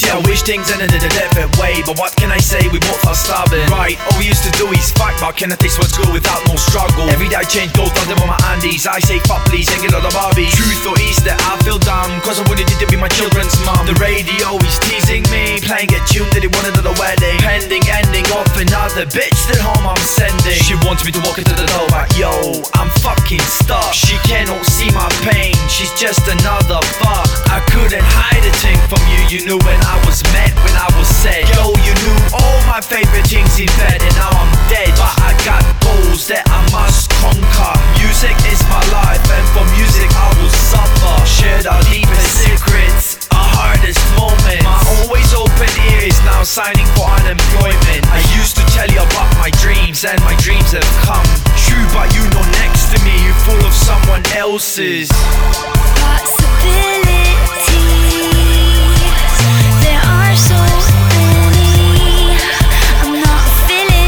See, I wish things ended in a different way, but what can I say, we both are stubborn. Right, all we used to do is fight, but can I taste what's good without no struggle? Every day I change gold, done them on my Andes. I say fuck please, and get all the Barbies. Truth or is that I feel dumb, cause I wanted you to be my children's mum. The radio is teasing me, playing a tune that they wanted at the wedding. Pending ending off another bitch that home I'm sending. She wants me to walk into the door, but yo, I'm fucking stuck. She cannot see my pain, she's just another fuck. I couldn't hide a thing from you, you knew when I was mad, when I was sad. Yo, you knew all my favorite things in bed, and now I'm dead. But I got goals that I must conquer. Music is my life, and for music I will suffer. Share our deepest secrets, our hardest moment. My always open ear is now signing for unemployment. I used to tell you about my dreams, and my dreams have come true, but you know next to me, you're full of someone else's possibilities. There are so many. I'm not feeling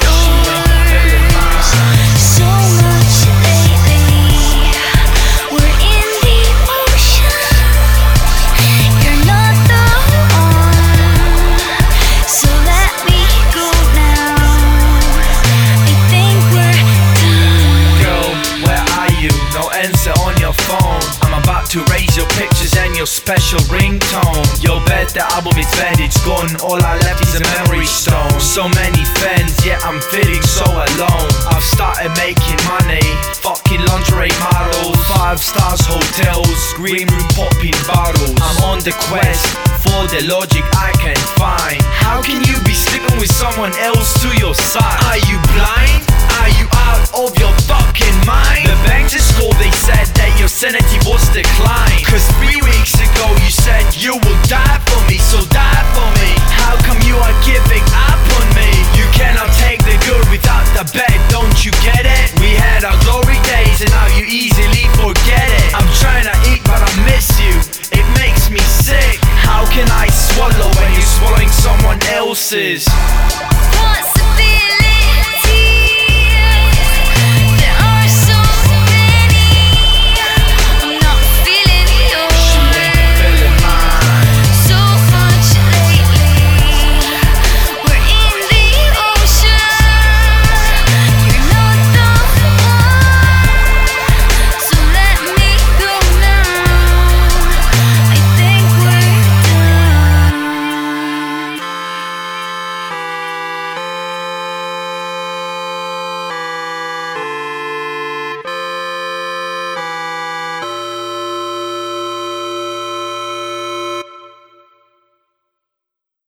yours so much lately. We're in the ocean. You're not the one, so let me go now. I think we're done. Girl, where are you? No answer on your phone. I'm about to raise your pictures and your special ringtone. You'll bet the album is dead, it's gone. All I left is a memory stone. So many fans, yet I'm feeling so alone. I've started making money, fucking lingerie models, 5 stars hotels, green room popping bottles. I'm on the quest for the logic I can find. How can you be sleeping with someone else to your side? Are you blind? Are you out of your fucking mind? The banks at school, they said that your sanity was declined. Cause 3 weeks ago you said you will die for me, so die for me. How come you are giving up on me? You cannot take the good without the bad, don't you get it? We had our glory days and now you easily forget it. I'm trying to eat but I miss you, it makes me sick. How can I swallow when you're swallowing someone else's?